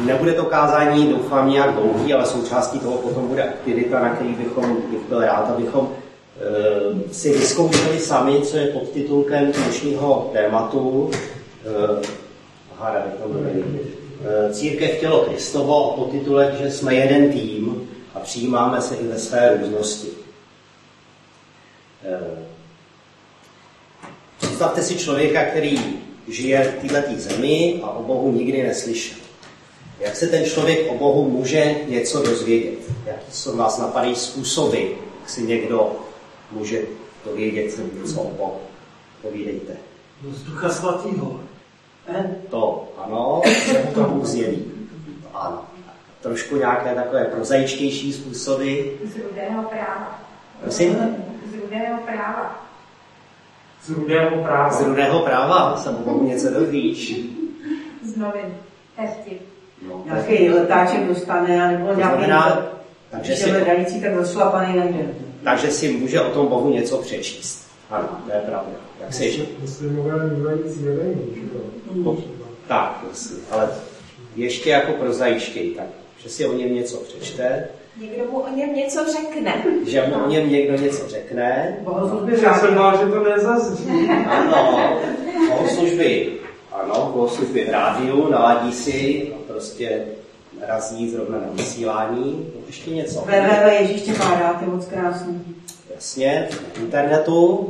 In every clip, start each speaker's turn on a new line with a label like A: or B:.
A: Nebude to kázání, doufám, nějak dlouhý, ale součástí toho potom bude aktivita, na který bych byl rád, abychom si vyzkoušeli sami, co je podtitulkem dnešního tématu. Církev tělo Kristovo, podtitulek, že jsme jeden tým a přijímáme se i ve své různosti. Představte si člověka, který žije v této zemi a o Bohu nikdy neslyšel. Jak se ten člověk o Bohu může něco dozvědět? Jaký jsou vás napadají způsoby, jak si někdo může dovědět něco o Bohu? Povídejte.
B: Z Ducha Svatého.
A: To, ano, že mu to Bůh zjeví. Ano. Trošku nějaké takové prozaičtější způsoby.
C: Z rudého práva.
A: Prosím?
C: Z rudého práva.
B: Z rudého práva.
A: Z rudého práva se o Bohu něco dozvíš.
C: Z novin. Hezky.
A: No,
D: Nějaký letáček dostane, nebo nějaký hledající, tak rozšlapaný nejde.
A: Takže si může o tom Bohu něco přečíst. Ano, to je pravda. Jak se ještě?
E: Muslimové mývají zjevení, že jo?
A: Tak, ale ještě jako prozaičtěji, tak, že si o něm něco přečte.
C: Někdo mu o něm něco řekne.
A: Že mu o něm někdo něco řekne.
B: Já jsem bál, že to nezazní.
A: Ano, bohoslužby. Ano, bohoslužby v rádiu, naladí si a prostě razí zrovna na vysílání. Ještě něco.
D: Ježíště pádáte, moc krásný.
A: Jasně, na internetu.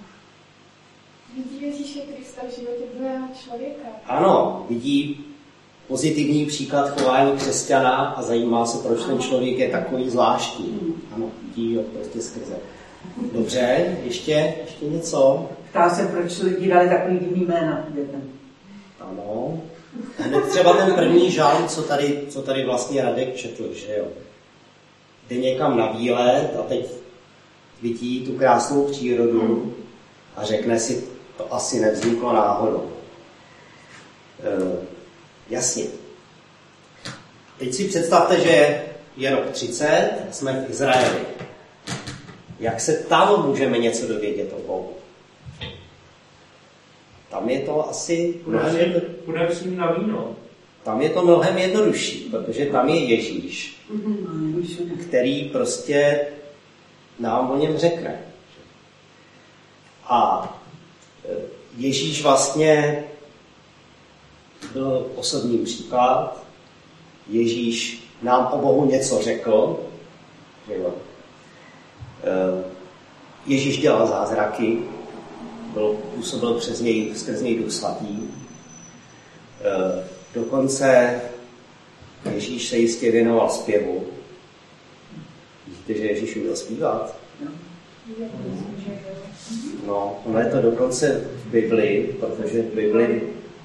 C: Vidí Ježíše Krista v životě druhého člověka.
A: Ano, vidí pozitivní příklad chování křesťana a zajímá se, proč ten člověk je takový zvláštní. Ano, vidí ho prostě skrze. Dobře, ještě něco?
D: Ptá se, proč lidi dali takový divný jména dětem.
A: Ano. Hned třeba ten první žálm, co tady vlastně Radek četl, že jo. Jde někam na výlet a teď vidí tu krásnou přírodu a řekne si, to asi nevzniklo náhodou. Jasně. Teď si představte, že je rok 30, jsme v Izraeli. Jak se tam můžeme něco dovědět o Bohu? Tam je to asi
B: Půjdeme s ním na víno.
A: Tam je to mnohem jednodušší, protože tam je Ježíš, který prostě nám o něm řekne. A Ježíš vlastně byl osobní příklad. Ježíš nám o Bohu něco řekl. Ježíš dělal zázraky, působil skrz něj Duch Svatý. Dokonce Ježíš se jistě věnoval zpěvu. Víte, že Ježíš uměl zpívat? No, ono je to dokonce v Biblii, protože v Biblii...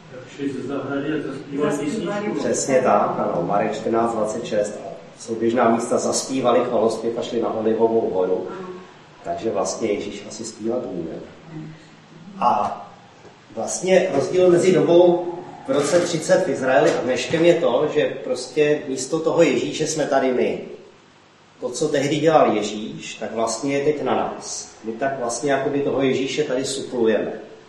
A: Přesně tak, ano, Marek 14:26. Jsou běžná místa, zaspívali chvalospěv a šli na Olivovou horu. Takže vlastně Ježíš asi zpívat uměl. A vlastně rozdíl mezi dobou v roce 30 v Izraeli a dneškem je to, že prostě místo toho Ježíše jsme tady my. To, co tehdy dělal Ježíš, tak vlastně je teď na nás. My tak vlastně jakoby toho Ježíše tady suplujeme.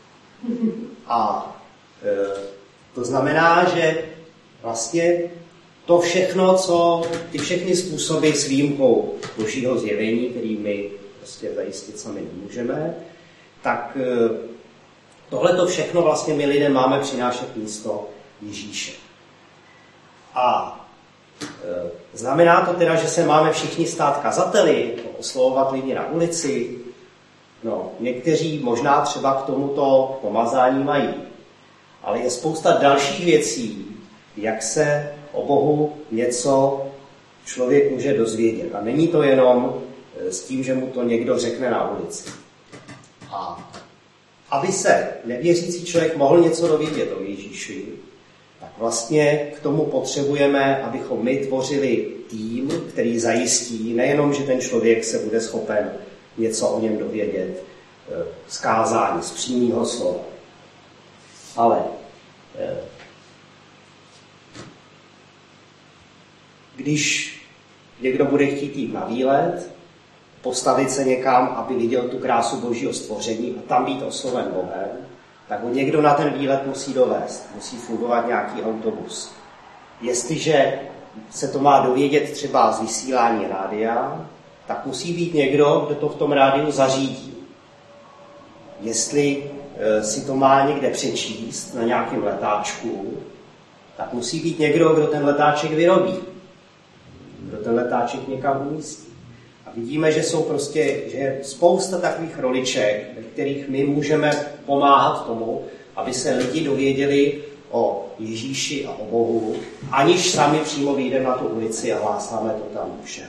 A: A to znamená, že vlastně to všechno, ty všechny způsoby s výjimkou Božího zjevení, který my prostě zajistit sami nemůžeme, tak tohle to všechno vlastně my lidé máme přinášet místo Ježíše. A znamená to teda, že se máme všichni stát kazateli, oslovovat lidi na ulici. No, někteří možná třeba k tomuto pomazání mají. Ale je spousta dalších věcí, jak se o Bohu něco člověk může dozvědět. A není to jenom s tím, že mu to někdo řekne na ulici. A aby se nevěřící člověk mohl něco dovědět o Ježíši, tak vlastně k tomu potřebujeme, abychom my tvořili tým, který zajistí nejenom, že ten člověk se bude schopen něco o něm dovědět z kázání, z přímého slova, ale když někdo bude chtít jít na výlet, postavit se někam, aby viděl tu krásu Božího stvoření a tam být osloven Bohem, tak ho někdo na ten výlet musí dovést. Musí fungovat nějaký autobus. jestliže se to má dovědět třeba z vysílání rádia, tak musí být někdo, kdo to v tom rádiu zařídí. Jestli si to má někde přečíst na nějakém letáčku, tak musí být někdo, kdo ten letáček vyrobí. Kdo ten letáček někam umístí. A vidíme, že jsou prostě že je spousta takových roliček, ve kterých my můžeme pomáhat tomu, aby se lidi dověděli o Ježíši a o Bohu, aniž sami přímo vyjdeme na tu ulici a hlásáme to tam všem.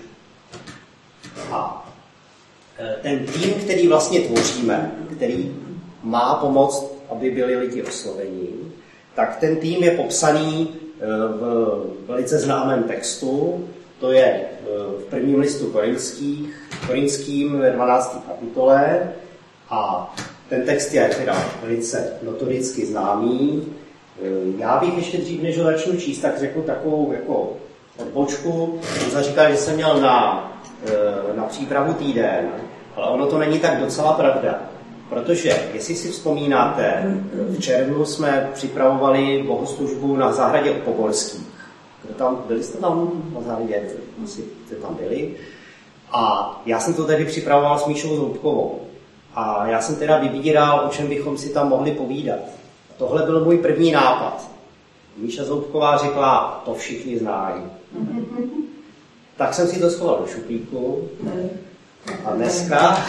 A: A ten tým, který vlastně tvoříme, který má pomoct, aby byli lidi osloveni, tak ten tým je popsaný v velice známém textu, to je v prvním listu Korinským ve 12. kapitole a ten text je teda velice notoricky známý. Já bych ještě dřív, než ho začnu číst, tak řeknu takovou jako odbočku. Jsem říkal, že jsem měl na přípravu týden, ale ono to není tak docela pravda. Protože, jestli si vzpomínáte, v červnu jsme připravovali bohoslužbu na zahradě u Poborských. Byli jste tam na zahradě? Jste tam byli. A já jsem to tady připravoval s Míšou Zoubkovou. A já jsem teda vybíral, o čem bychom si tam mohli povídat. A tohle byl můj první nápad. Míša Zoubková řekla, to všichni znají. Tak jsem si to schoval do šuplíku. A dneska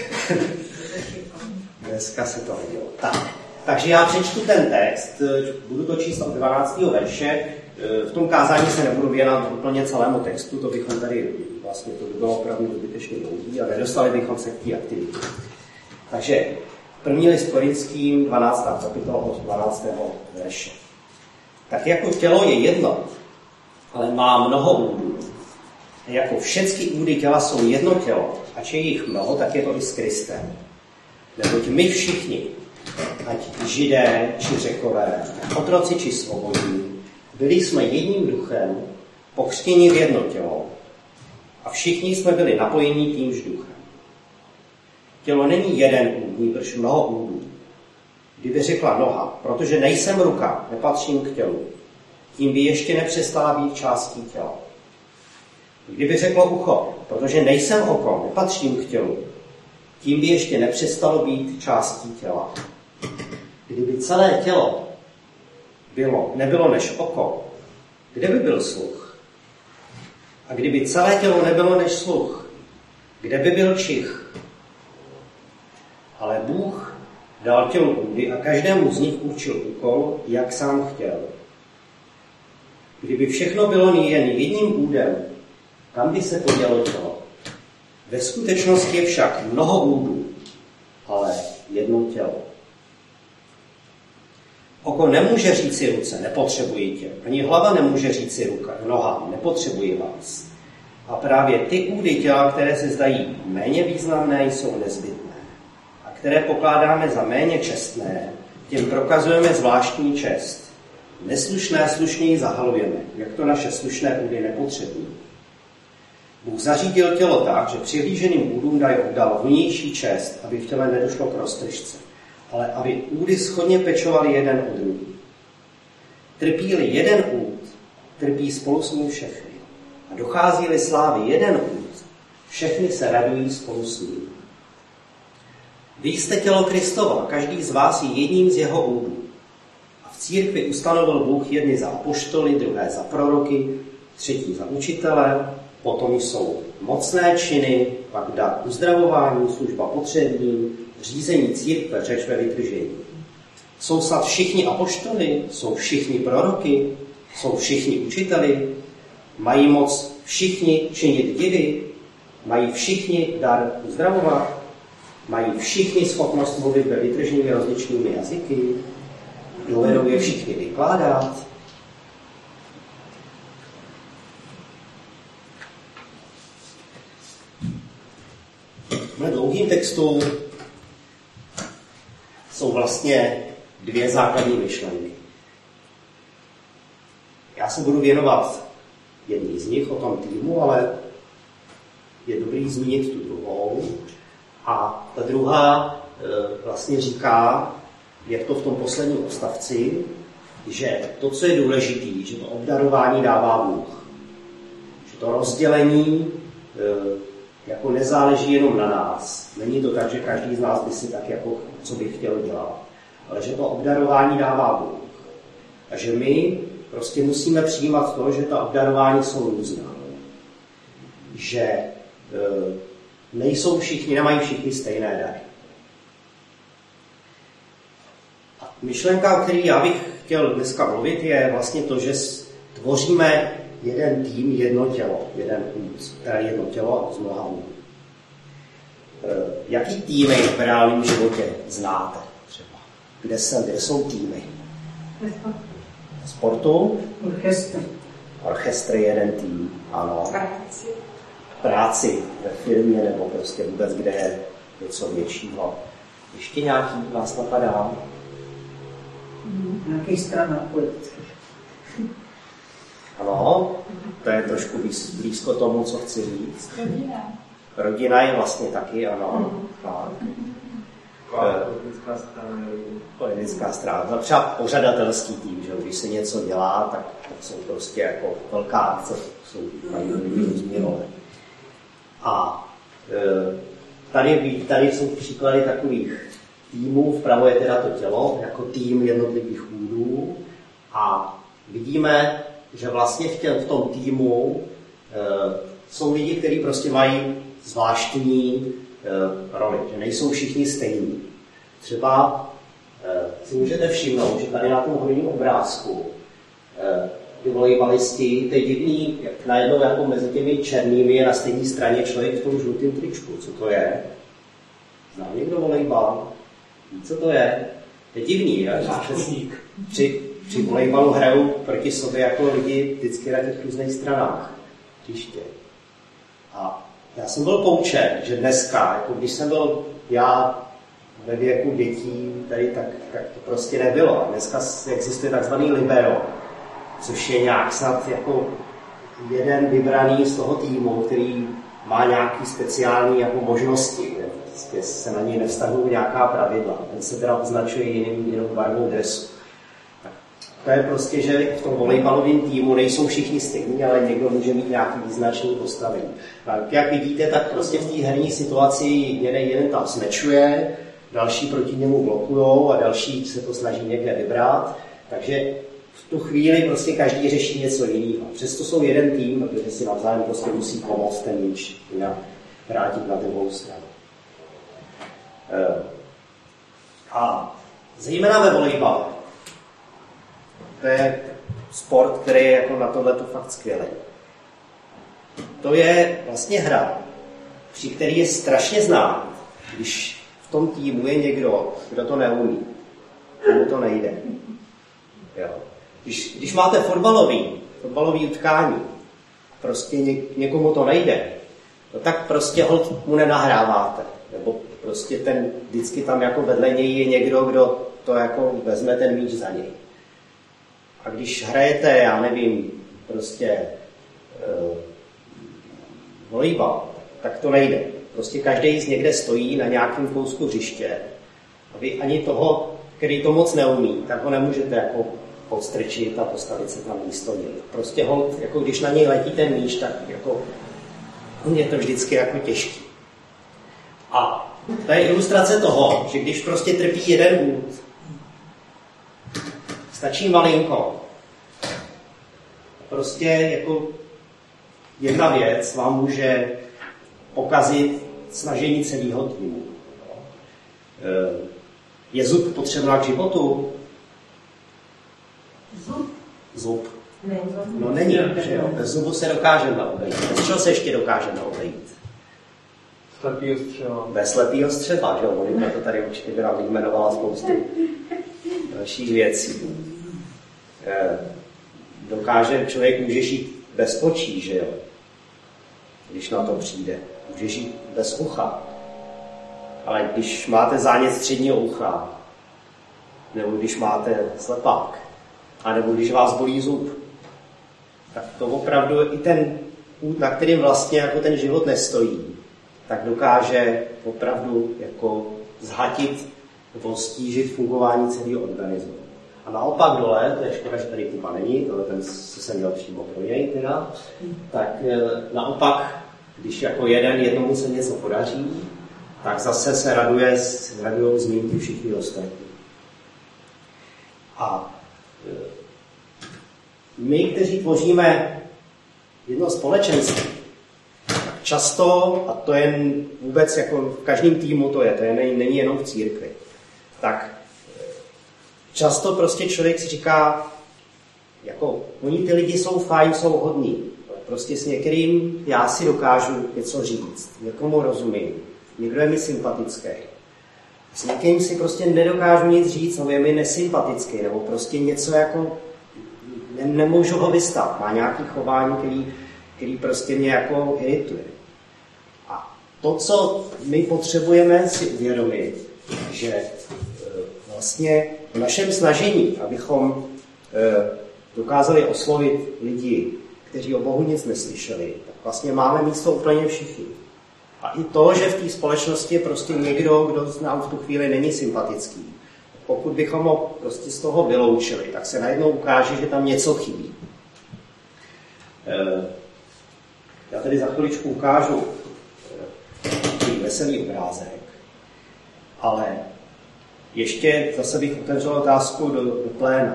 A: se to nedělo. Takže já přečtu ten text, budu to číst od 12. verše. V tom kázání se nebudu věnovat úplně celému textu, to bychom tady vlastně, to by bylo opravdu zbytečně dlouhý a nedostali bychom se k té aktivitě. Takže první list Korinským, 12. kapitola od 12. verše. Tak jako tělo je jedno, ale má mnoho údů. Jako všechny údy těla jsou jedno tělo, ač je jich mnoho, tak je to i s Kristem. Neboť my všichni, ať Židé či Řekové, otroci či svobodní, byli jsme jedním duchem, pokřtěni v jedno tělo a všichni jsme byli napojeni tímž duchem. Tělo není jeden úd, nýbrž mnoho údů. Kdyby řekla noha, protože nejsem ruka, nepatřím k tělu, tím by ještě nepřestala být částí těla. Kdyby řeklo ucho, protože nejsem oko, nepatřím k tělu, tím by ještě nepřestalo být částí těla. Kdyby celé tělo nebylo než oko, kde by byl sluch? A kdyby celé tělo nebylo než sluch, kde by byl čich? Ale Bůh dal tělu údy a každému z nich určil úkol, jak sám chtěl. Kdyby všechno bylo jen jedním údem, kam by se podělo tělo? Ve skutečnosti je však mnoho údů, ale jedno tělo. Oko nemůže říci ruce, nepotřebuji tě. Ani hlava nemůže říci noha, nepotřebuji vás. A právě ty údy těla, které se zdají méně významné, jsou nezbytné. A které pokládáme za méně čestné, těm prokazujeme zvláštní čest. Neslušné slušněji zahalujeme, jak to naše slušné údy nepotřebují. Bůh zařídil tělo tak, že přihlíženým údům dal vnější čest, aby v těle nedošlo k roztržce, ale aby údy shodně pečovali jeden o druhý. Trpí-li jeden úd, trpí spolu s ním všechny. A dochází-li slávy jeden úd, všechny se radují spolu s ním. Vy jste tělo Kristovo, každý z vás je jedním z jeho údů. A v církvi ustanovil Bůh jedny za apoštoly, druhé za proroky, třetí za učitele, potom jsou mocné činy, pak dar uzdravování, služba potřebným, řízení církve, řeč ve vytržení. Jsou snad všichni apoštoly, jsou všichni proroky, jsou všichni učiteli, mají moc všichni činit divy, mají všichni dar uzdravovat, mají všichni schopnost mluvit ve vytrženými rozličnými jazyky, dovedou je všichni vykládat. Na dlouhým textu jsou vlastně dvě základní myšlenky. Já se budu věnovat jedný z nich, o tom týmu, ale je dobrý zmínit tu druhou. A ta druhá vlastně říká, jak to v tom posledním odstavci, že to, co je důležité, že to obdarování dává Bůh. Že to rozdělení jako nezáleží jenom na nás. Není to tak, že každý z nás by si tak jako, co by chtěl dělat. Ale že to obdarování dává Bůh. A že my prostě musíme přijímat to, že ta obdarování jsou různá. Že nejsou všichni, nemají všichni stejné dary. A myšlenka, o který já bych chtěl dneska mluvit, je vlastně to, že tvoříme jeden tým, jedno tělo, jedno tělo z mnoha úhlů. Jaký týmy v reálném životě znáte třeba? Kde jsou týmy? Sportu? Orchestr je jeden tým, ano. Práci ve firmě nebo prostě vůbec, kde je něco většího. Ještě nějaký vás napadá?
D: Nějaký strana politický.
A: Ano, to je trošku blízko tomu, co chci říct. Rodina je vlastně taky, ano. Politická strana. Třeba pořadatelský tým, že když se něco dělá, tak jsou prostě jako velká akce, jsou různý role. A tady jsou příklady takových týmů, vpravo je teda to tělo, jako tým jednotlivých údů a vidíme, že vlastně v tom týmu jsou lidi, kteří prostě mají zvláštní roli, že nejsou všichni stejní. Třeba si můžete všimnout, že tady na tom horním obrázku ty volejbalisti, to je divný, jak najednou jako mezi těmi černými je na stejné straně člověk v tom žlutém tričku. Co to je? Zná někdo volejbal? Ví, co to je? To je divný, při volejbalu hrajou proti sobě jako lidi vždycky na těch různých stranách. Příště. A já jsem byl poučen, že dneska, jako když jsem byl já ve věku dětí, tady tak to prostě nebylo. A dneska existuje takzvaný libero, což je nějak snad jako jeden vybraný z toho týmu, který má nějaký speciální jako možnosti. Prostě se na něj nevztahují nějaká pravidla. Ten se teda označuje jinou barvou dresu. To je prostě, že v tom volejbalovém týmu nejsou všichni stejní, ale někdo může mít nějaký význačný postavení. Tak jak vidíte, tak prostě v té herní situaci jeden tam smečuje, další proti němu blokujou a další se to snaží někde vybrat. Takže v tu chvíli prostě každý řeší něco jiného. Přesto jsou jeden tým, protože si navzájem prostě musí pomoct ten míč jinak vrátit na druhou stranu. A zejména ve volejbalu. To je sport, který je jako na tohleto fakt skvělý. To je vlastně hra, při který je strašně znát, když v tom týmu je někdo, kdo to neumí, komu to nejde. Jo. Když máte fotbalový utkání, prostě někomu to nejde, no tak prostě holt mu nenahráváte. Nebo prostě vždycky tam jako vedle něj je někdo, kdo to jako vezme ten míč za něj. A když hrajete, já nevím, prostě volejbal, tak to nejde. Prostě každý z někde stojí na nějakém kousku hřiště. A vy ani toho, který to moc neumí, tak ho nemůžete jako podstrčit a postavit se tam místo něj. Prostě holt, jako když na něj letí ten míč, tak jako je to vždycky jako těžký. A to je ilustrace toho, že když prostě trpí jeden úd, stačí malinko. Prostě jako jedna věc vám může pokazit snažení celého týmu. Je zub potřebná k životu? Zub. No není, že jo? Bez zubu se dokážeme obejít. Bez čeho se ještě dokážeme obejít?
E: Slepýho střeva.
A: Bez slepýho střeva, že jo? Monika to tady určitě by nám vyjmenovala spoustu dalších věcí. Člověk může žít bez očí, že jo? Když na to přijde. Může žít bez ucha. Ale když máte zánět středního ucha, nebo když máte slepák, a nebo když vás bolí zub, tak to opravdu i ten út, na kterým vlastně jako ten život nestojí, tak dokáže opravdu jako zhatit nebo stížit fungování celého organismu. A naopak dole, to je škoda, že tady Kuba není, tohle ten, co jsem měl přímo pro něj teda, tak naopak, když jako jednomu se něco podaří, tak zase se radují z mým všichni ostatní. A my, kteří tvoříme jedno společenství, často, a to je vůbec jako v každém týmu to není jenom v církvi, tak často prostě člověk si říká, jako oni ty lidi jsou fajn, jsou hodní, prostě s některým já si dokážu něco říct, někomu rozumím, někdo je mi sympatický. S někým si prostě nedokážu nic říct, nebo je mi nesympatický, nebo prostě něco jako nemůžu ho vystat, má nějaké chování, který prostě mě jako irituje. A to, co my potřebujeme si uvědomit, že vlastně v našem snažení, abychom dokázali oslovit lidi, kteří o Bohu nic neslyšeli, tak vlastně máme místo úplně všichni. A i to, že v té společnosti je prostě někdo, kdo nám v tu chvíli není sympatický. Pokud bychom ho prostě z toho vyloučili, tak se najednou ukáže, že tam něco chybí. Já tady za chviličku ukážu veselý obrázek, ale ještě zase bych otevřel otázku do pléna.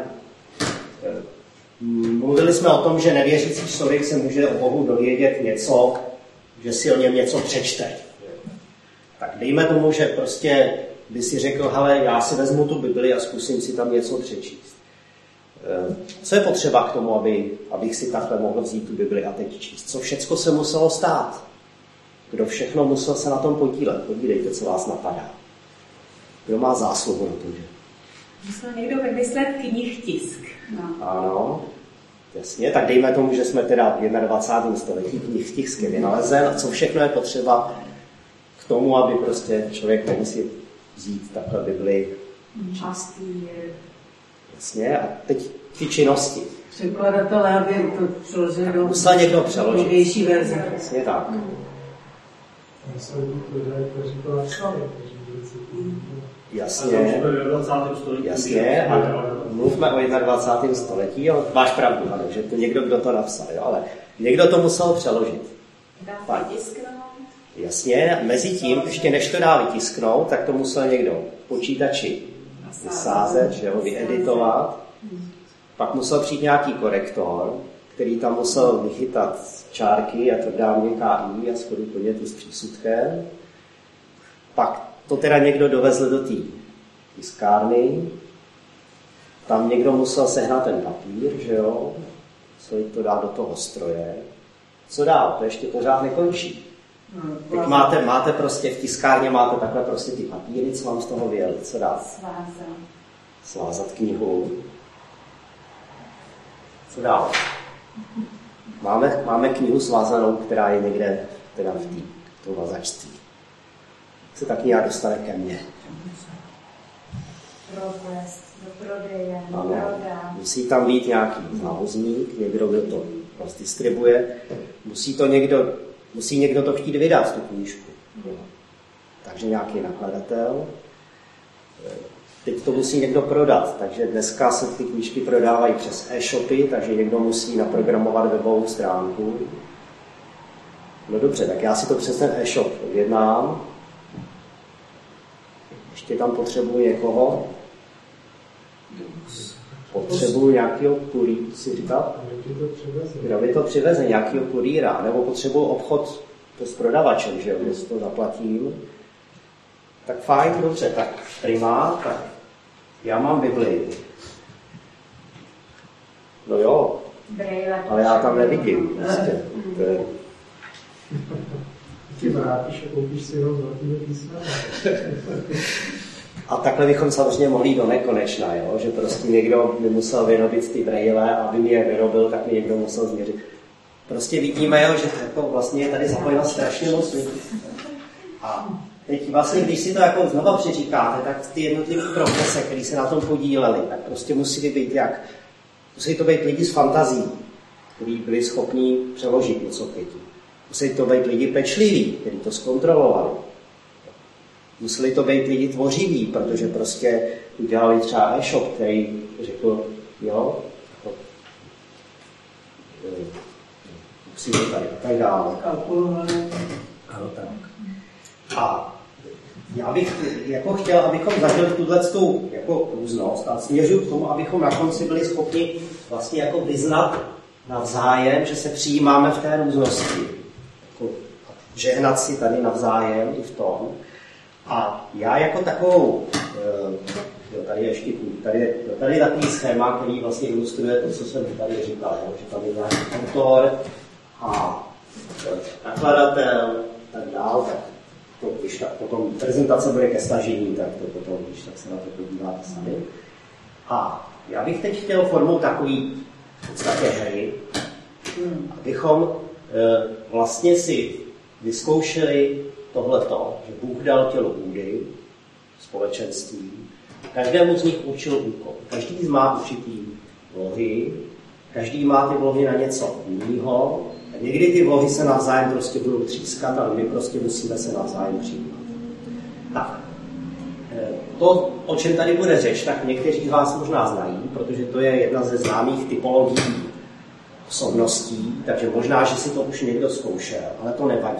A: Mluvili jsme o tom, že nevěřící člověk se může o Bohu dovědět něco, že si o něm něco přečte. Tak dejme tomu, že prostě by si řekl, hele, já si vezmu tu Bibli a zkusím si tam něco přečíst. Co je potřeba k tomu, abych si takhle mohl vzít tu Bibli a teď číst? Co všecko se muselo stát? Kdo všechno musel se na tom podílet? Podívejte, co vás napadá. Kdo má zásluhu na tom?
C: Musel někdo vymyslet knihtisk.
D: No.
A: Ano, jasně, tak dejme tomu, že jsme teda v 21. století, knihtisk je vynalezen. A co všechno je potřeba k tomu, aby prostě člověk mohl si vzít takhle Bibli. Jasně, a teď ty činnosti.
D: Překladatelé, aby to přeložili do
A: musel někdo přeložit.
D: novější verze.
A: Jasně tak. Jasně, jasně, a mluvme o 21. století, jo, máš pravdu, ano, že to někdo, kdo to napsal, jo, ale někdo to musel přeložit. Jasně, mezi tím, ještě než to dá vytisknout, tak to musel někdo počítači vysázet, že ho vyeditovat, pak musel přijít nějaký korektor, který tam musel vychytat čárky a tvrdá měkká i a shodit podnětu s přísudkem. Pak to teda někdo dovezl do té tiskárny, tam někdo musel sehnat ten papír, že jo, musel to dát do toho stroje. Co dál? To ještě pořád nekončí. Teď máte prostě v tiskárně máte takhle prostě ty papíry, co vám z toho vyjeli. Co dál? Svázat knihu. Co dál? Máme knihu svázanou, která je někde teda v tom vazačství. Se ta kniha dostane ke mně.
C: Provést do prodeje,
A: prodá. Musí tam být nějaký návozník, někdo, kdo to rozdistribuje. Musí někdo to chtít vydat, tu knížku. Takže nějaký nakladatel. Teď to musí někdo prodat, takže dneska se ty knížky prodávají přes e-shopy, takže někdo musí naprogramovat webovou stránku. No dobře, tak já si to přes ten e-shop objednám. Ještě tam potřebuji někoho. Potřebuji nějakého kurýra, si říkal? Kdo by to přiveze, nějakého kurýra, nebo potřebuji obchod s prodavačem, že jo, kde si to zaplatím. Tak fajn, dobře, tak primát, tak já mám Bibli. No jo, ale já tam nevidím. Prostě.
B: Ty vrátíš a koupíš si ho zlatýho písmena.
A: A takhle bychom samozřejmě mohli do nekonečna, jo? Že prostě někdo by musel vyrobit ty brejle a aby mi je vyrobil, tak mi někdo musel změřit. Prostě vidíme, jo, že jako vlastně je tady zapojeno strašně moc lidí. A teď vlastně, když si to jako znova přeříkáte, tak ty jednotlivé profese, které se na tom podíleli, tak prostě musí to být lidi s fantazí, kteří byli schopní přeložit něco pěti. Musí to být lidi pečliví, kteří to zkontrolovali. Museli to být lidi tvořiví, protože prostě udělali třeba e-shop, který řekl, jo, musí to tady a tak dále. Ano, tak. A já bych jako chtěl, abychom zažili tuto jako různost a směřuji k tomu, abychom na konci byli schopni vlastně jako vyznat navzájem, že se přijímáme v té různosti. Jako žehnat si tady navzájem i v tom. A já jako takovou, tady je ještě tady je takový schéma, který vlastně ilustruje to, co jsem tady říkal, že tam je nějaký autor a nakladatel, tak dál, tak to, když tak potom prezentace bude ke stažení, tak to potom, když tak se na to podíváte sami. A já bych teď chtěl formou takový v podstatě hry, abychom vlastně si vyzkoušeli tohleto, že Bůh dal tělo půdy, společenství, každému z nich určil úkol. Každý má určitý vlohy, každý má ty vlohy na něco jiného. Někdy ty vlohy se navzájem prostě budou třískat, ale my prostě musíme se navzájem přijímat. Tak, to, o čem tady bude řeč, tak někteří z vás možná znají, protože to je jedna ze známých typologií osobností, takže možná, že si to už někdo zkoušel, ale to nevadí.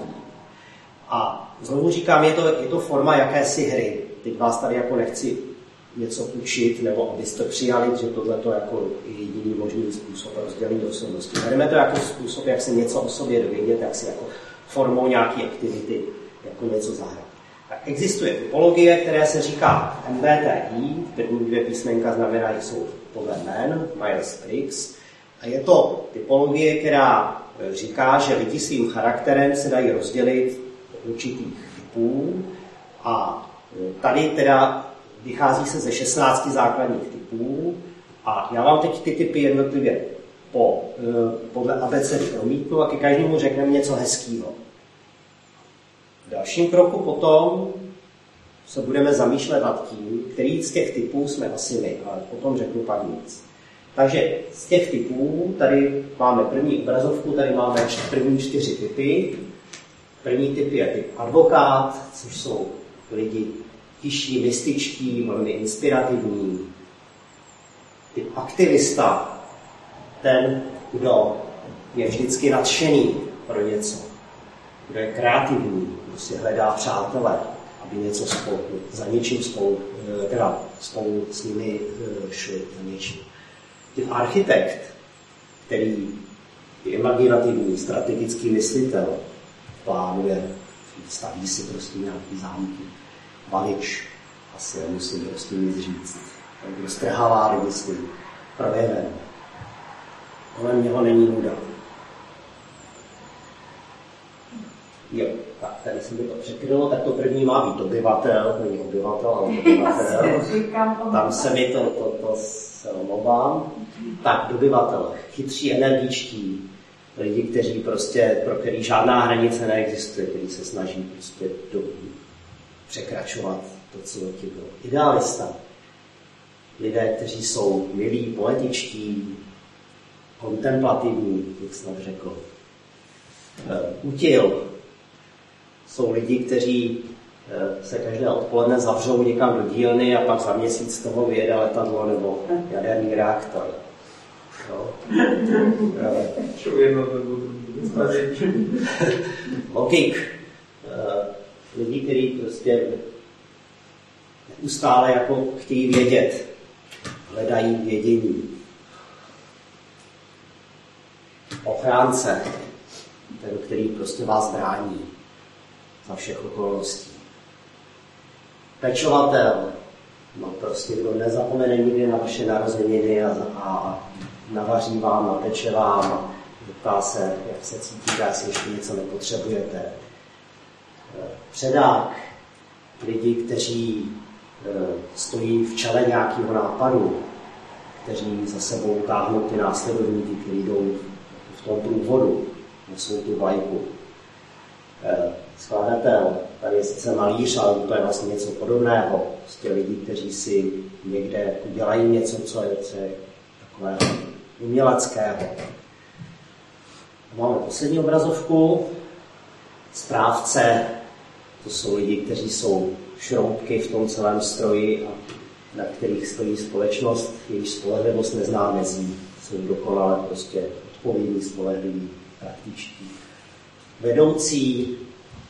A: A znovu říkám, je to forma jakési hry. Teď vás tady jako nechci něco učit, nebo abyste přijali, že tohle je jako jediný možný způsob rozdělení osobnosti. Bereme to jako způsob, jak se něco o sobě dovědět, jak si jako formou nějaké aktivity jako něco zahrát. Tak existuje typologie, které se říká MBTI, první dvě písmenka znamenají, jsou podle jmen, Myers-Briggs, a je to typologie, která říká, že lidi svým charakterem se dají rozdělit do určitých typů a tady teda vychází se ze 16 základních typů a já vám teď ty typy jednotlivě podle abecedy promítnu a ke každému řekneme něco hezkýho. V dalším kroku potom se budeme zamýšlet nad tím, který z těch typů jsme asi my, ale potom řeknu pak nic. Takže z těch typů, tady máme první obrazovku, tady máme první 4 typy. První typ je typ advokát, což jsou lidi tiší, mystičtí, velmi inspirativní. Typ aktivista, ten, kdo je vždycky nadšený pro něco, kdo je kreativní, kdo si hledá přátelé, aby něco spolu, za něčím spolu s nimi šli za něčím. Typ architekt, který je imaginativní, strategický myslitel, plánuje, staví si prostě nějaký zámky. Valič, asi nemusím prostě nic říct. Kdo strhává lidi svým projevem. Kolem něho není nuda. Jo, tak tady se mi to překrylo, tak to první má být obyvatel, není obyvatel, ale obyvatel. Tam se mi to se omlouvám. Tak, dobyvatel, chytří, energičtí, lidi, kteří prostě, pro který žádná hranice neexistuje, kteří se snaží prostě překračovat to, co ti bylo. Idealista. Lidé, kteří jsou milí, poetičtí, kontemplativní, jak snad řekl. Útil. Jsou lidi, kteří se každé odpoledne zavřou někam do dílny a pak za měsíc z toho vyjede letadlo nebo jaderný reaktor. No. Logik. Lidi, kteří prostě neustále jako chtějí vědět, hledají vědění. Ochránce, ten, který prostě vás brání za všech okolností. Pečovatel, no prostě kdo nezapomene nikdy na vaše narozeniny a navaří vám, napeče vám, zeptá se, jak se cítíte, jestli ještě něco nepotřebujete. Předák, lidi, kteří stojí v čele nějakého nápadu, kteří za sebou táhnou ty následovníky, kteří jdou v tom průvodu, nesou tu vlajku. Skladatel, tady je sice malíř, ale to je vlastně něco podobného. Prostě lidi, kteří si někde udělají něco, co je takové uměleckého. Máme poslední obrazovku. Správce, to jsou lidi, kteří jsou šroubky v tom celém stroji a na kterých stojí společnost, jejíž spolehlivost nezná mezí, jsou dokonale prostě odpovědní, spolehliví, praktičtí. Vedoucí,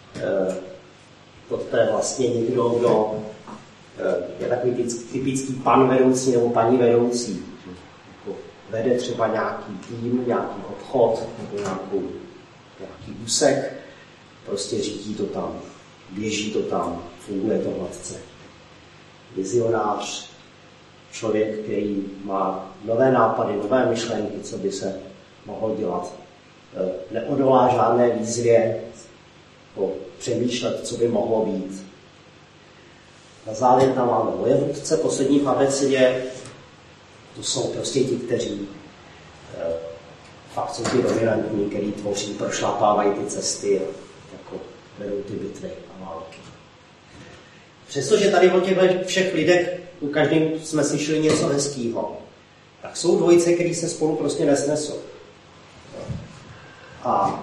A: to je vlastně někdo, kdo je takový typický pan vedoucí nebo paní vedoucí. Vede třeba nějaký tým, nějaký obchod nebo nějaký úsek, prostě řídí to tam, běží to tam, funguje to hladce. Vizionář, člověk, který má nové nápady, nové myšlenky, co by se mohlo dělat. Neodolá žádné výzvě, přemýšlet, co by mohlo být. Na závěr tam máme vojevůdce, poslední v abecedě, to jsou prostě ti, kteří fakt jsou ty dominantní, který tvoří, prošlapávají ty cesty, jako vedou ty bitvy a války. Přestože tady o těchto všech lidech, u každým jsme slyšeli něco hezkýho, tak jsou dvojice, který se spolu prostě nesnesou. A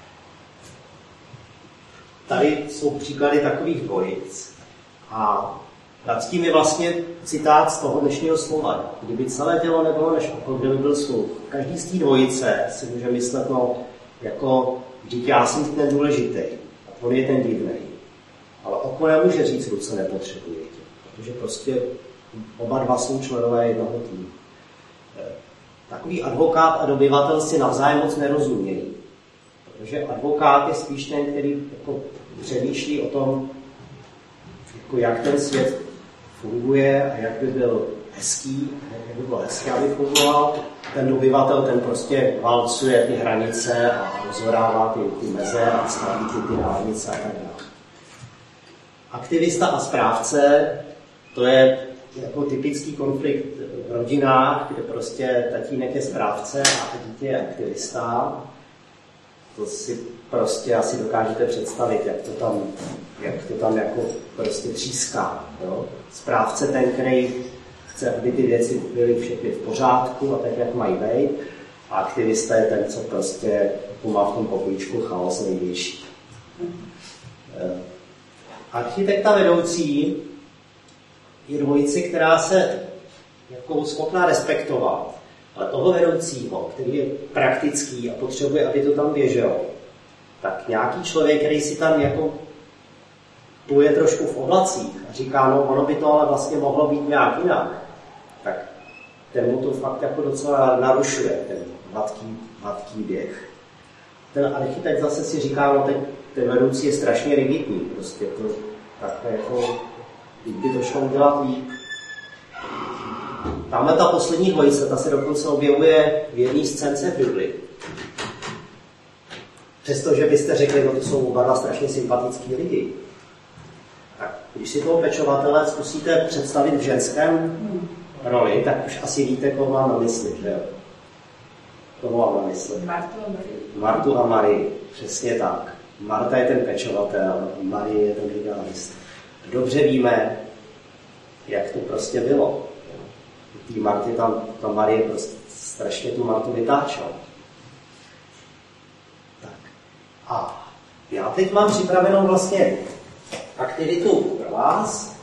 A: tady jsou příklady takových dvojic. A nad tím je vlastně citát z toho dnešního slova. Kdyby celé tělo nebylo než oko, kde by byl sluch. Každý z té dvojice si může myslet, no, jako, vždyť já jsem ten důležitý. A on je ten divnej. Ale oko nemůže říct ruce nepotřebuje tě. Protože prostě oba dva jsou členové jednoho týmu. Takový advokát a dobyvatel si navzájem moc nerozumějí. Protože advokát je spíš ten, který jako přemýšlí o tom, jako jak ten svět funguje a jak by byl hezký, jak by bylo hezké, aby fungoval. Ten dobyvatel, ten prostě válcuje ty hranice a rozhodává ty meze a staví ty hranice a tak dále. Aktivista a správce, to je jako typický konflikt v rodinách, kde prostě tatínek je správce a dítě je aktivista. To si prostě asi dokážete představit, jak to tam jako prostě tříská. Jo? Správce ten, který chce, aby ty věci byly všechny v pořádku a tak, jak mají být. A aktivista je ten, co prostě má v tom pokojíčku chaos největší. Architekta vedoucí je dvojice, která se jako schopná respektovat, ale toho vedoucího, který je praktický a potřebuje, aby to tam běželo, tak nějaký člověk, který si tam jako pluje trošku v oblacích a říká, no ono by to ale vlastně mohlo být nějak jinak, tak ten mu to fakt jako docela narušuje, ten hladký běh. Ten architekt zase si říká, no ten vedoucí je strašně rigidní, prostě to takhle jako, by to šlo udělat líp. Tamhle ta poslední dvojice, ta se dokonce objevuje v jedné scénce v Bibli. Přestože byste řekli, no to jsou oba dva strašně sympatický lidi. Tak když si toho pečovatele zkusíte představit v ženském roli, tak už asi víte, koho mám na mysli, že jo? Koho mám na mysli? Martu a Marii, přesně tak. Marta je ten pečovatel, Marie je ten idealist. Dobře víme, jak to prostě bylo. Tý Marty ta Marie prostě strašně tu Martu vytáčela. Tak. A já teď mám připravenou vlastně aktivitu pro vás.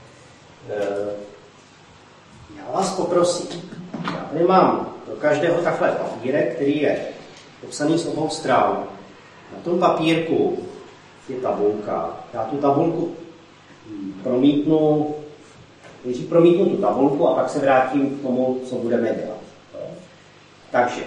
A: Já vás poprosím. Já tady mám pro každého takhle papírek, který je popsaný z obou stran. Na tom papírku je tabulka. Já tu tabulku promítnu tu tabulku a pak se vrátím k tomu, co budeme dělat. Takže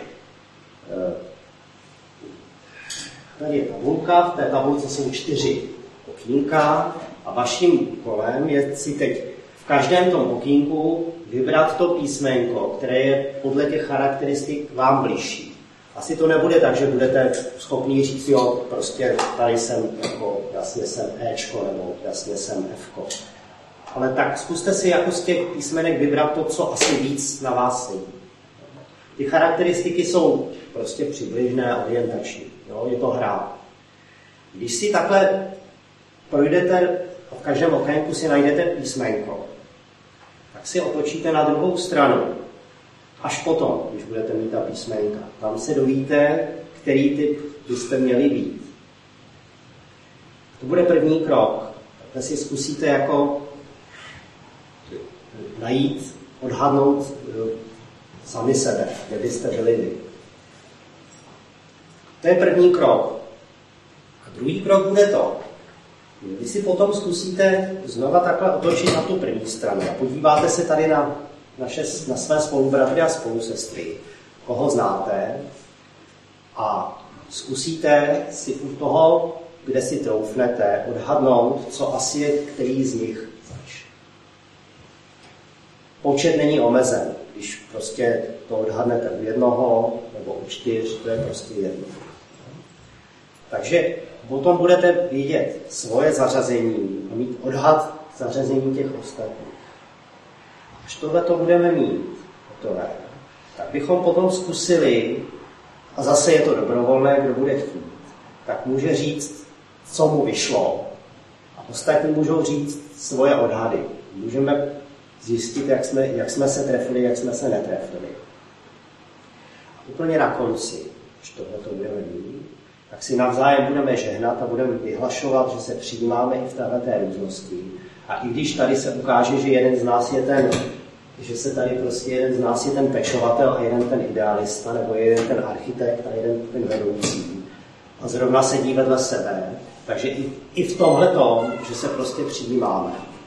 A: tady je tabulka, v té tabulce jsou 4 okýnka a vaším úkolem je si teď v každém tom okýnku vybrat to písmenko, které je podle těch charakteristik vám bližší. Asi to nebude tak, že budete schopni říct, jo, prostě tady jsem, jako, jasně jsem Ečko, nebo jasně jsem Fko. Ale tak zkuste si jako z těch písmenek vybrat to, co asi víc na vás sedí. Ty charakteristiky jsou prostě přibližné, orientační. Jo? Je to hra. Když si takhle projdete a v každém okénku si najdete písmenko, tak si otočíte na druhou stranu. Až potom, když budete mít ta písmenka, tam se dovíte, který typ byste měli být. To bude první krok. Tak si zkusíte jako najít, odhadnout sami sebe, kde byste byli vy. To je první krok. A druhý krok bude to. Vy si potom zkusíte znova takhle otočit na tu první stranu a podíváte se tady na své spolubratry a spolusestry, koho znáte, a zkusíte si u toho, kde si troufnete, odhadnout, co asi je který z nich zač. Počet není omezen. Když prostě to odhadnete u jednoho nebo u 4, to je prostě jedno. Takže potom budete vidět svoje zařazení a mít odhad zařazení těch ostatních. Až tohle to budeme mít hotové, tak bychom potom zkusili, a zase je to dobrovolné, kdo bude chtít, tak může říct, co mu vyšlo. A ostatní můžou říct svoje odhady. Můžeme zjistit, jak jsme se trefili, jak jsme se netrefili. A úplně na konci, když tohle budeme mít, tak si navzájem budeme žehnat a budeme vyhlašovat, že se přijímáme i v téhleté různosti. A i když tady se ukáže, že jeden z nás je ten, že se tady prostě jeden z nás je ten pečovatel a jeden ten idealista, nebo jeden ten architekt a jeden ten vedoucí, a zrovna sedí vedle sebe, takže i v tomhletom, že se prostě přijímáme.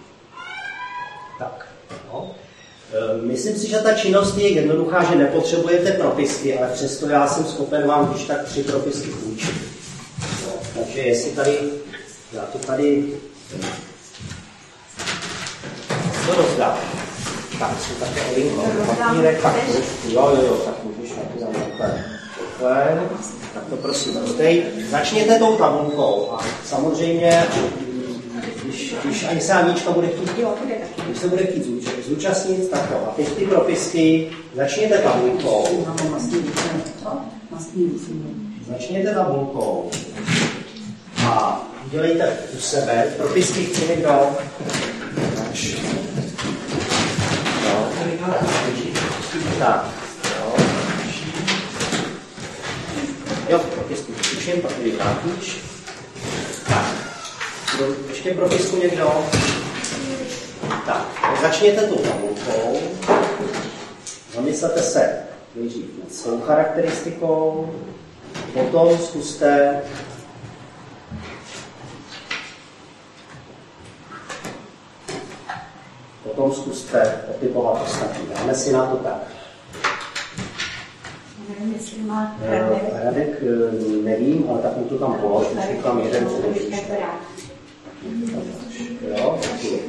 A: Tak, no. Myslím si, že ta činnost je jednoduchá, že nepotřebujete propisky, ale přesto já jsem schopen vám když tak 3 propisky půjčit. No, takže jestli tady, já to tady co rozdám. Tak, jsou také olinko, papírek, tak jo, tak můžeš taky dát takhle. Tak to prosím rozdej. Začněte tou tabulkou a samozřejmě, když ani se Anička bude chtít, když se bude chtít zúčastnit, tak to. A teď ty propisky, začněte tabulkou. Začněte tabulkou a udělejte u sebe. Propisky chci někdo. Tak, jo, propisku zkuším, pak tady vrátíš. Tak, ještě propisku někdo. Tak, začněte tou tabulkou. Zamyslete se nejdřív nad svou charakteristikou, potom zkuste otypovat ostatní. Dáme si na to tak.
C: Nevím, jestli má
A: Radek nevím, ale tak mu to tam polož, už je tam jeden především. Jo,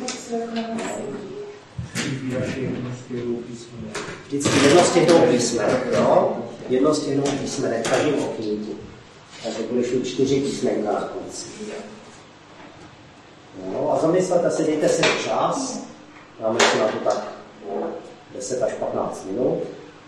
A: vždycky jedno z těch dvou písmenek, jo? Jedno z těch dvou písmenek v každém okýnku. Takže budeš mít 4 písmenka na konci. No a zamyslete si, dejte si čas. Dáme si na to tak 10 až 15 minut.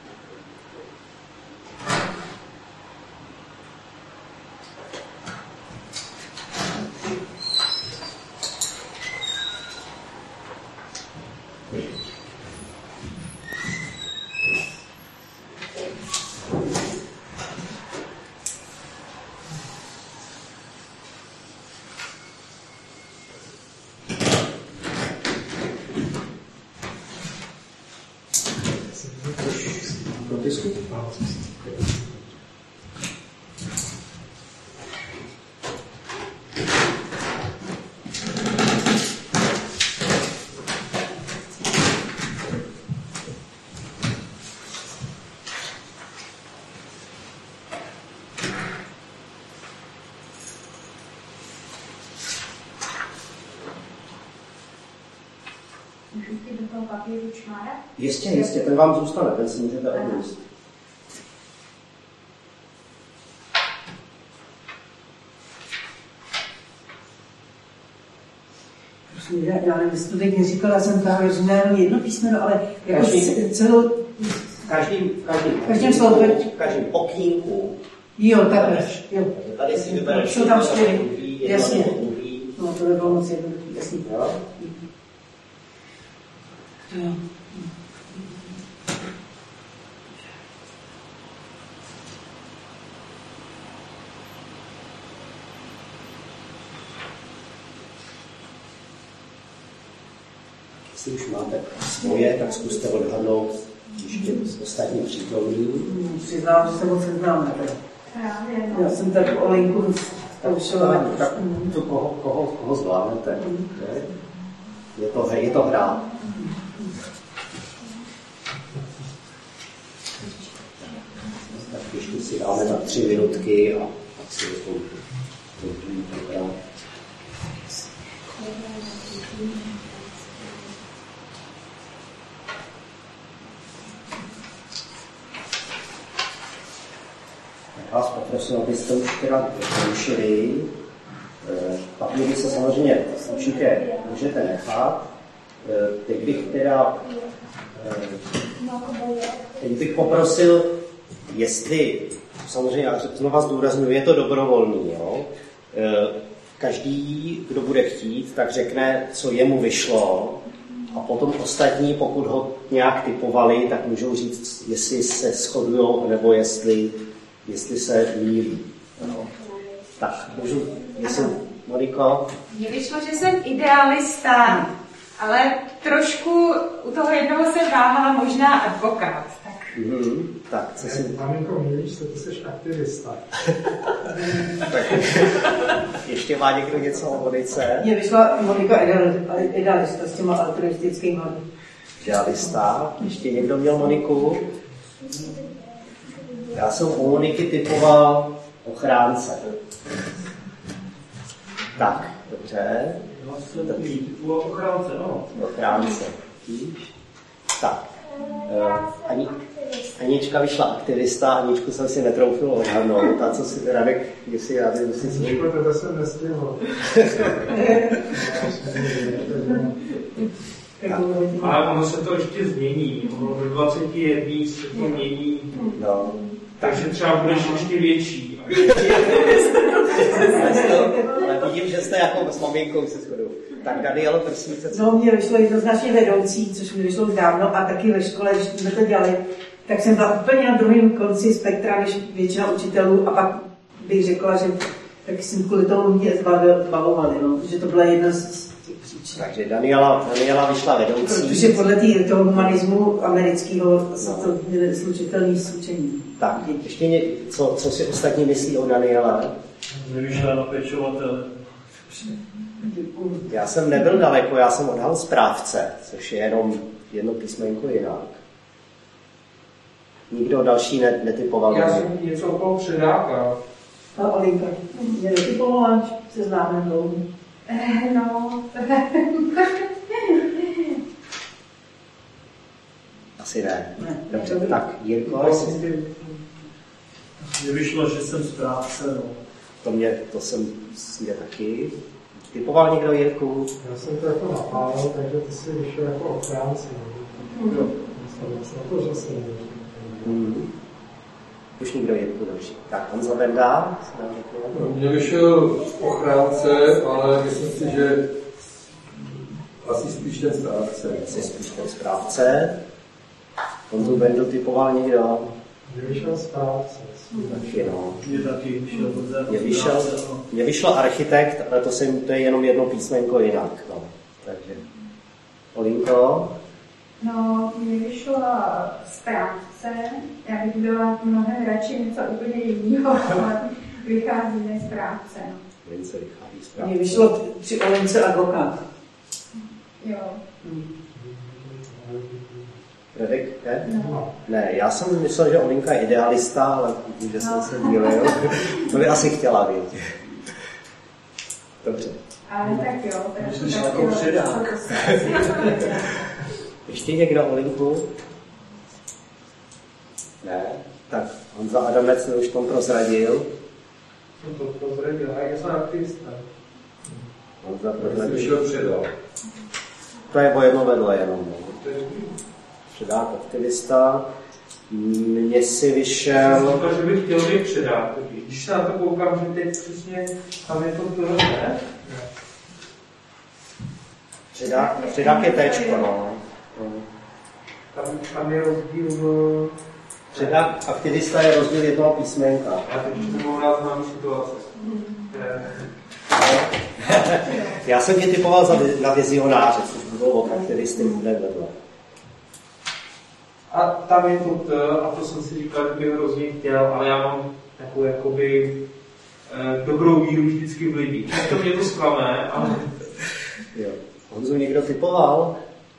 C: do toho papíru čmára?
A: Jistě, ten vám zůstane, ten si můžete odníst.
D: Já nevím, jestli to teď neříkala, já jsem právě říkala jedno písmeno, ale jako celou...
A: V každém okýnku.
D: Jo, takhle. Jo.
A: Tady si vybereš.
D: Jsou tam 4. Jasně. No, to by bylo moc jednoduchý, jasně.
A: Jo.
D: Jo.
A: Jestli už máte svoje, tak zkuste odhadnout ještě ostatní přítomní.
D: Přiznám, že se moc neznám. Já jsem tak o linku zkoušela.
A: Tak to koho zvládnete. Je to hra. Tak ještě si dáme na 3 minutky a pak si to program. Vás poprosím, abyste už teda dokončili. Papíry se samozřejmě určitě můžete nechat. Teď bych poprosil, jestli, samozřejmě já znova zdůraznuju, je to dobrovolný. Jo? Každý, kdo bude chtít, tak řekne, co jemu vyšlo, a potom ostatní, pokud ho nějak typovali, tak můžou říct, jestli se shodujou, nebo jestli se mýlí. No. Tak, můžu, jestli, Moniko?
C: Mně vyšlo, že jsem idealista, ale trošku u toho jednoho jsem váhala, možná advokát.
A: Tak, co si...
B: Maminko, mýlíš se, ty jsi aktivista.
A: Tak, ještě má někdo něco o Monice?
D: Mně vyšla Monika idealista s těma altruistickými.
A: Idealista. Ještě někdo měl Moniku? Já jsem u Moniky typoval ochránce. Tak, dobře.
E: Já jsem typoval ochránce, no.
A: Ochránce. Tak. Anička vyšla aktivista, Aničku jsem si netroufil odhadnout. A co si Radek, jestli já vím, jestli si...
B: To jsem nestihl.
E: Ale ono se to ještě změní. Ono do 21 se to mění.
A: No.
E: Takže třeba budeš ještě větší.
A: Ale vidím, že jste jako s maminkou se shodují. Tak Danielo, prosím se.
D: No, mě vyšlo jednoznačně vedoucí, což mi vyšlo už dávno, a taky ve škole, když jsme to dělali, tak jsem byla úplně na druhém konci spektra než většina učitelů, a pak bych řekla, že taky jsem kvůli tomu mě zbavovali, no, že to byla jedna z těch příčin.
A: Takže Daniela vyšla vedoucí.
D: Protože podle toho humanismu amerického jsou to slučitelné s učením.
A: Tak, ještě co si ostatní myslí o Daniele?
E: Nevyšla na pečovatele.
A: Já jsem nebyl daleko, já jsem odhalil správce, což je jenom jedno písmenko jinak. Nikdo další netypoval.
E: Já jsem něco okolo předáka.
D: A Olinka, mě netypovala, se známe dlouho.
C: No,
A: Asi ne. Dobře, tak Jirko,
E: Mně vyšlo, že jsem správce, no.
A: To jsem taky. Typoval někdo Jirku?
B: Já jsem to jako napálil, takže ty jsi vyšel jako ochránce. Na to, že jsem
A: Už někdo Jirku dobře. Tak Honza Benda.
F: Mně vyšel ochránce, ale myslím si, že asi spíš ten správce.
A: Jsi spíš ten správce. Honzu Bendu typoval někdo?
B: Mně vyšel správce.
A: Taky no.
E: Mně taky vyšel.
A: Mně vyšlo architekt, ale to je jenom jedno písmenko jinak. No. Takže Olinko?
C: no, mně vyšlo správce, já bych byla mnohem radši něco úplně jiného, ale vychází ze správce. No.
A: Olince vychází správce.
D: Mně vyšlo při Olince advokát.
C: Jo.
A: Radek, ne?
C: No.
A: Ne, já jsem myslel, že Olinka je idealista, ale vidím, že jsem se mýlil. To by asi chtěla vědět. Dobře.
C: Ale tak jo.
E: Myslíš jako předák.
A: Ještě někdo Olinku? Ne? Tak Honza Adamec už tom prozradil.
B: Jsem to prozradil, a já jsem aktivista.
A: Honza
F: Jsem
A: prozradil.
F: vyšel předal.
A: To je o jedno vedle jenom. Předák aktivista. Mně si vyšel...
E: Říkal, že bych chtěl být předák. Když se na to koukám, že teď přesně tam je to tohle, ne?
A: Předák je téčko, no.
E: Tam je rozdíl...
A: Předák aktivista je rozdíl jednoho písmenka.
E: Já teď už nemohu dát známý situace.
A: Já jsem tě typoval na vizionáře, což byl o charakteristik hned vedle.
E: A tam je to T, a to jsem si říkal, že bych hrozně chtěl, ale já mám takovou jakoby dobrou víru vždycky v lidi. Často mě to zklame, ale...
A: Jo. Honzu někdo typoval?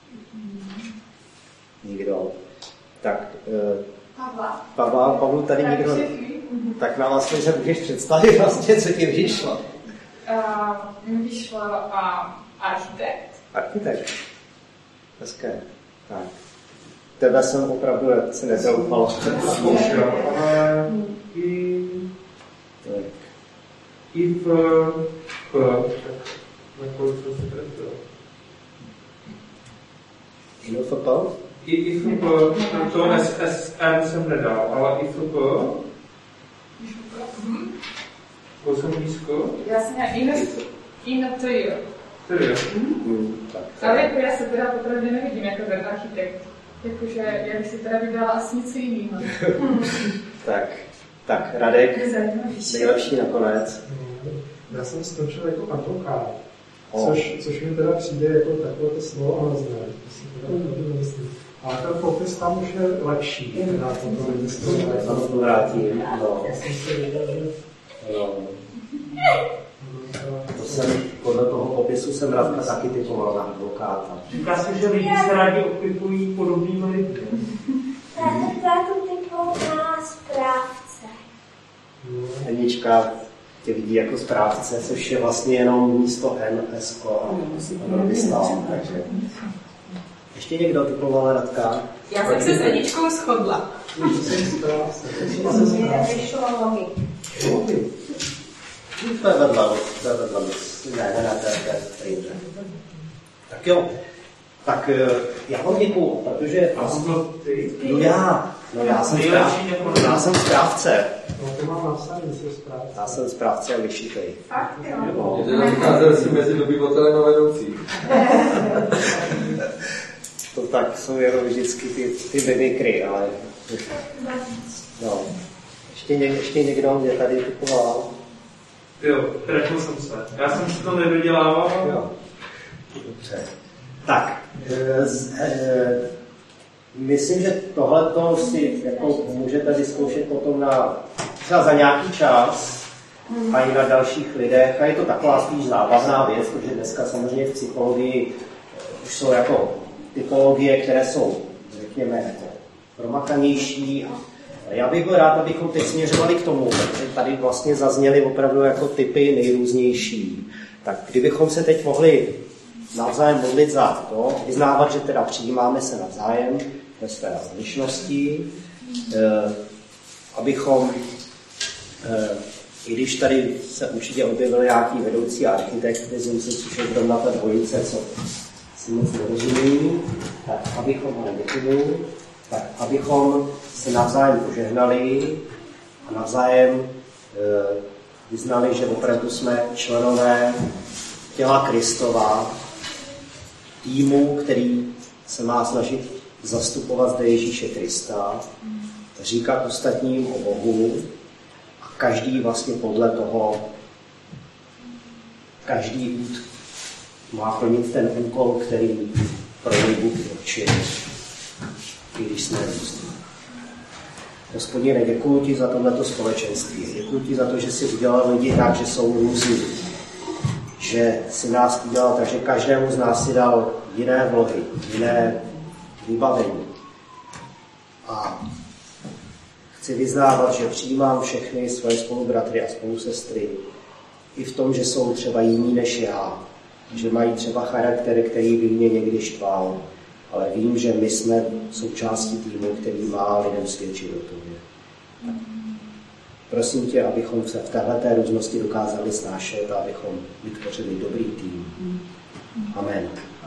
A: Nikdo. Tak, Pavlu tady někdo... Tak nám vlastně se můžeš představit vlastně, co ti vyšlo.
C: Mi vyšlo architekt.
A: Architekt. Hezké. Tak. Tebe jsem opravdu se nezoufal.
E: Ale i v I FP, to SM jsem nedal, ale i FP. To jsem blízko.
C: Já jsem měla i na to jo.
E: To je.
C: Ale jako já se teda popravdě nevidím jako ten architekt. Jakože já bych si teda vydala asi něco jiného.
A: Tak, Radek, nejlepší nakonec.
B: Já jsem skončil jako advokát, což mi teda přijde jako takové to slovo a nazdar. Ale ten popis tam už je lepší.
A: Já to vrátím. Podle toho popisu jsem Radka taky typoval na advokáta.
E: Říká se, že lidi se rádi oklipují podobnými lidmi.
G: Tátu typoval na správce.
A: Anička tě vidí jako správce, což je vlastně jenom místo N, S, a vystál. Takže ještě někdo typoval Radka?
H: Já jsem se s Aničkou shodla.
G: Mně vyšlo logi.
A: To je vedle. Ne, to je tak jo. Tak já vám děkuju, protože... Já jsem správce.
B: No to mám napsaný, že správce.
A: Já jsem správce a vyšitej.
C: Fakt jo.
F: Je to nacházel si mezi dobyvatelem a vedoucí.
A: To tak jsou jenom vždycky ty mimikry, ale... No. Ještě někdo mě tady typoval.
E: Jo, trefil jsem se. Já jsem si to nedodělával.
A: Jo. Dobře. Tak, myslím, že tohleto si jako můžete vyzkoušet potom třeba za nějaký čas a i na dalších lidech. A je to taková spíš zábavná věc, protože dneska samozřejmě v psychologii už jsou jako typologie, které jsou, řekněme, jako promakanější. Já bych byl rád, abychom teď směřovali k tomu, protože tady vlastně zazněly opravdu jako typy nejrůznější. Tak kdybychom se teď mohli navzájem modlit za to, vyznávat, že teda přijímáme se navzájem ve své rozlišnosti, abychom, i když tady se určitě objevil nějaký vedoucí architekt, myslím si, což je zrovna ta dvojice, co si moc nerozumí, tak abychom se navzájem požehnali a navzájem vyznali, že opravdu jsme členové těla Kristova, týmu, který se má snažit zastupovat zde Ježíše Krista, říkat ostatním o Bohu a každý vlastně podle toho, každý má plnit ten úkol, který pro něj Bůh určil, i když jsme různí. Hospodine, děkuji ti za tohleto společenství. Děkuji ti za to, že jsi udělal lidi tak, že jsou různí. Že jsi nás udělal tak, že každému z nás si dal jiné vlohy, jiné vybavení. A chci vyznávat, že přijímám všechny svoje spolubratry a spolusestry i v tom, že jsou třeba jiní než já, že mají třeba charakter, který by mě někdy štval, ale vím, že my jsme součástí týmu, který má lidem svědčit o tobě. Prosím tě, abychom se v téhleté různosti dokázali snášet a abychom vytvořili dobrý tým. Amen.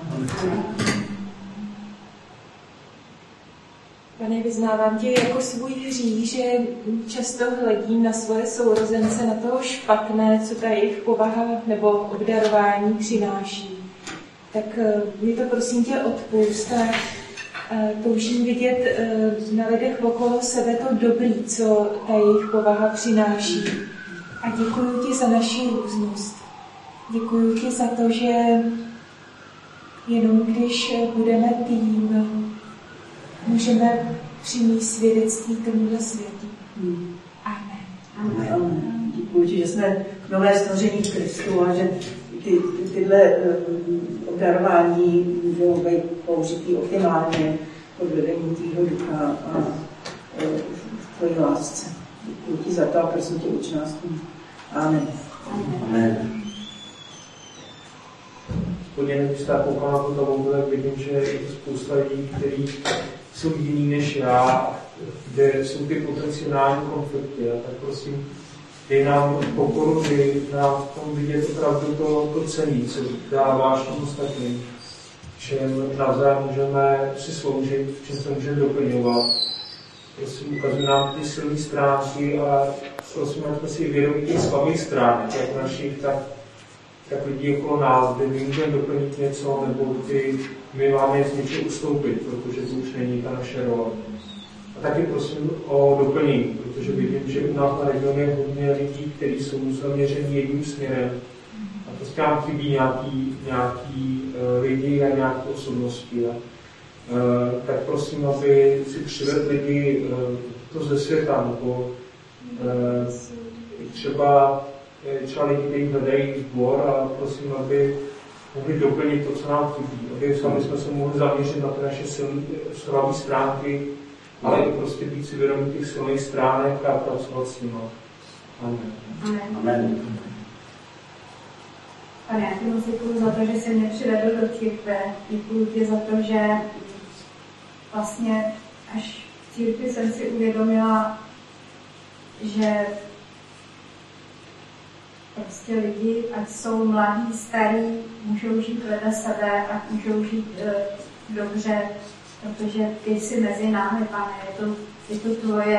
H: Pane, vyznávám tě jako svůj hřích, že často hledím na svoje sourozence, na toho špatné, co ta jejich povaha nebo obdarování přináší. Tak mi to prosím tě odpust a toužím vidět na lidech okolo sebe to dobrý, co ta jejich povaha přináší. A děkuji ti za naši různost. Děkuji ti za to, že Jenom když budeme tým, můžeme přinést svědectví tomuhle světu. Amen.
D: Děkuji ti, že jsme nové stvoření v Kristu a že tyhle obdarování můžou být použitý optimálně pod vedením tvýho ducha a v tvojí lásce. Děkuji ti za to a prosím tě, uč nás tomu. Amen.
A: Amen.
E: Podně, když tak koukám na tu tabulku, tak vidím, že je to spousta lidí, kteří jsou jiní než já, kde jsou ty potenciální konflikty. A tak prosím, dej nám pokoru, dej nám v tom vidět opravdu to celé, co dáváš tomu ostatním. Čem navzájem můžeme si sloužit, v čem se můžeme doplňovat. Prosím, ukazuj nám ty silné stránky a prosím, ať jsme si vědomí těch slabých stránek, jak našich, tak lidí okolo nás, kde my můžeme doplnit něco, nebo kdy my máme z něčeho ustoupit, protože to už není ta naše role. A taky prosím o doplnění, protože vidím, že u nás na regionu je hodně lidí, kteří jsou zaměření jedním směrem. A prostě nám chybí nějaký lidi a nějaké osobnosti. Tak prosím, aby si přivedl lidi to ze světa, nebo třeba lidi, kteří hledají sbor a prosím, aby mohli doplnit to, co nám chybí. Aby sami jsme se mohli zaměřit na ty naše slabé stránky, ale i prostě být si vědomí těch silných stránek a pracovat s nimi. Amen.
A: Amen.
C: Pane, já ti moc děkuju za to, že jsi mě přivedl do církve. Děkuju ti za to, že vlastně až v církvi jsem si uvědomila, že prostě lidi, ať jsou mladí, starí, můžou žít vedle sebe a můžou žít dobře, protože ty jsi mezi námi, Pane, je to tvoje,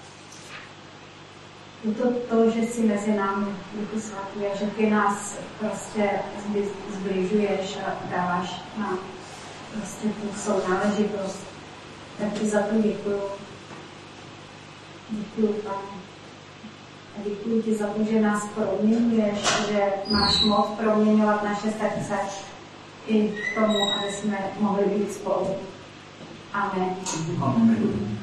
C: je to, že jsi mezi námi, Duchu Svatý, a že ty nás prostě zbližuješ a dáváš nám prostě tu sounáležitost. Tak ti za to děkuju. Děkuju, Pane. A děkuji ti za to, že nás proměňuješ, že máš moc proměňovat naše srdce i k tomu, aby jsme mohli být spolu. Amen.
A: Amen.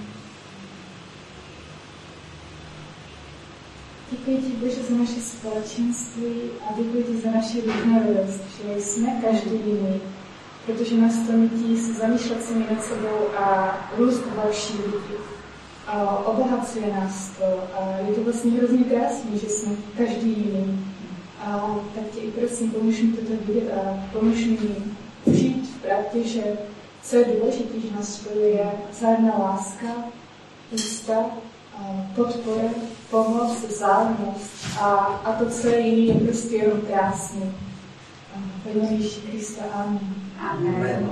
I: Děkuji ti, Bože, za naše společenství a děkuji ti za naši různorodost, že jsme každý jiný, protože nás to nutí se zamýšlet sami nad sebou a růst v další lidi. A obohacuje nás to a je to vlastně hrozně krásný, že jsme každý jiný. A tak tě i prosím, pomůž mi toto vidět a pomůž mi žít v pravdě, že co je důležité, že nás spojuje vzájemná láska, úcta, podpora, pomoc, vzájemnost a to, co je jiný, je prostě jenom krásný. Pane Ježíši Krista, amen.
C: Amen.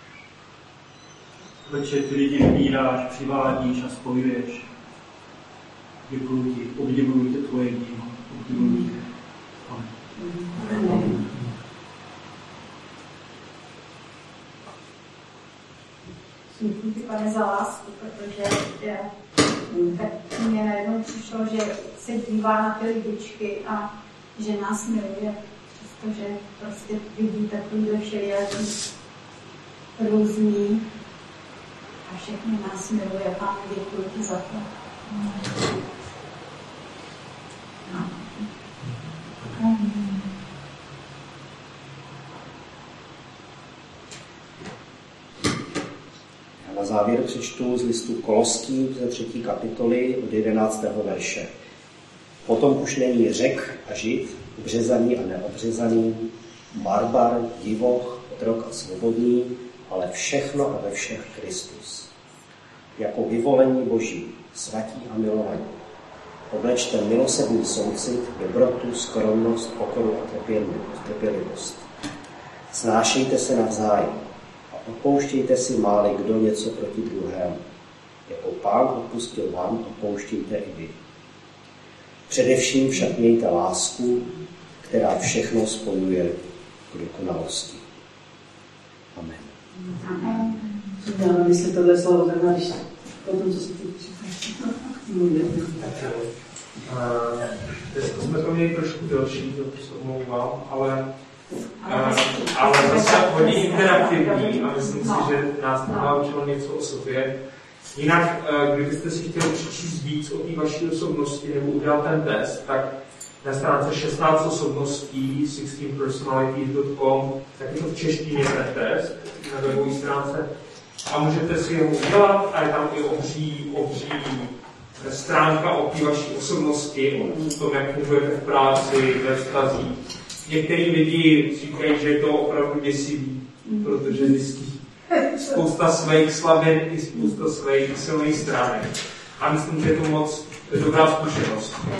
J: Večer ty lidi vybíráš, přivádíš a spojuješ. Děkuji ti, obdivuji tě tvoje dílo. Obdivuji tě. Amen.
C: Děkuji ti, Pane, za lásku, protože tak mě najednou přišlo, že se dívá na ty lidičky a že nás miluje, přestože prostě vidí takovýhle všelijaký různý a všechny nás miluje. Pane, děkuji ti za to.
A: Na závěr přečtu z listu Koloským ze 3. kapitoly od 11. verše. Potom už není Řek a Žid, obřezaný a neobřezaný, barbar, divoch, otrok a svobodný, ale všechno a ve všech Kristus. Jako vyvolení Boží, svatí a milovaní. Oblečte milosrdný soucit, dobrotu, skromnost, pokoru a trpělivost. Snášejte se navzájem a odpouštějte si máli kdo něco proti druhému. Jako Pán odpustil vám, odpouštějte i vy. Především však mějte lásku, která všechno spojuje k dokonalosti. Amen.
C: Amen.
D: Já mám myslet tohle slovo zrovna, když potom, co se ty
E: Dneska jsme to měli trošku delší, to se omlouvám, ale ale zase hodně interaktivní a myslím si, že nás to naučilo něco o sobě. Jinak, kdybyste si chtěli přečíst víc o té vaší osobnosti nebo udělat ten test, tak na stránce 16 osobností 16personalities.com, tak je to v češtině ten test na webové stránce a můžete si ho udělat a je tam i obří stránka o té vaší osobnosti, o tom, jak fungujete v práci, ve vztazích. Některý lidi říkají, že je to opravdu děsivý, protože zjistí spousta svých slabin i spousta svých silných stránek. A myslím, že je to moc dobrá zkušenost.